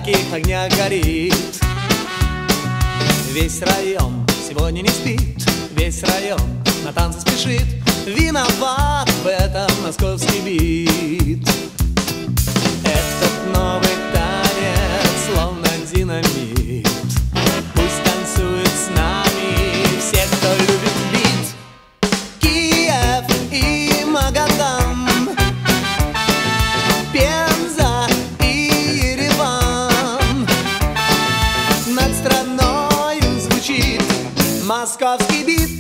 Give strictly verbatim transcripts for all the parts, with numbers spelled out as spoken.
ярких огнях горит. Весь район сегодня не спит, весь район на танцы спешит. Виноват в этом московский бит. Этот новый танец словно динамит. Пусть танцует с нами все, кто любит бит. Киев и Магадан, Пенза и Ереван. Над страною звучит московский бит.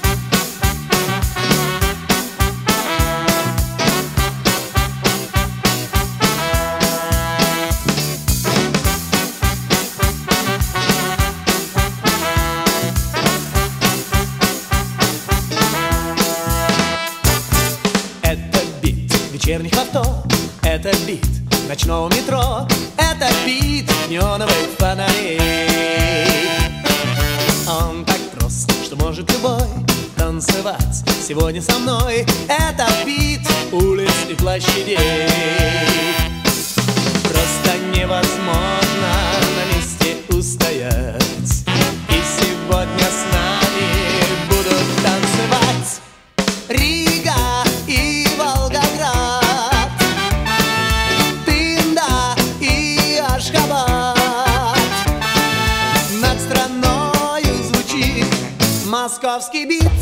Вечерних авто, это бит ночного метро, это бит неоновых фонарей. Он так прост, что может любой танцевать сегодня со мной. Это бит улиц и площадей. Просто невозможно на месте устоять, и сегодня с нами будут танцевать Рига и Волгоград, Тында и Ашхабад. Над страною звучит московский бит.